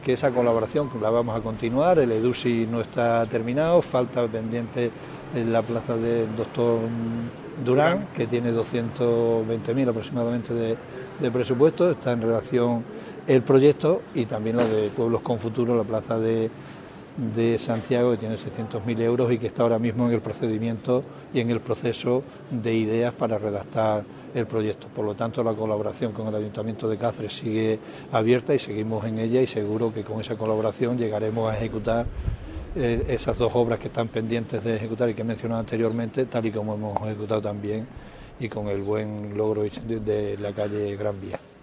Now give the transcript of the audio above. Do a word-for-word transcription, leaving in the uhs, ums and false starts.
Que esa colaboración la vamos a continuar, el EDUSI no está terminado, falta pendiente en la plaza del doctor Durán, que tiene doscientos veinte mil aproximadamente de, de presupuesto, está en redacción el proyecto, y también la de Pueblos con Futuro, la plaza de, de Santiago, que tiene seiscientos mil euros y que está ahora mismo en el procedimiento y en el proceso de ideas para redactar el proyecto. Por lo tanto, la colaboración con el Ayuntamiento de Cáceres sigue abierta y seguimos en ella, y seguro que con esa colaboración llegaremos a ejecutar eh, esas dos obras que están pendientes de ejecutar y que he mencionado anteriormente, tal y como hemos ejecutado también y con el buen logro de la calle Gran Vía.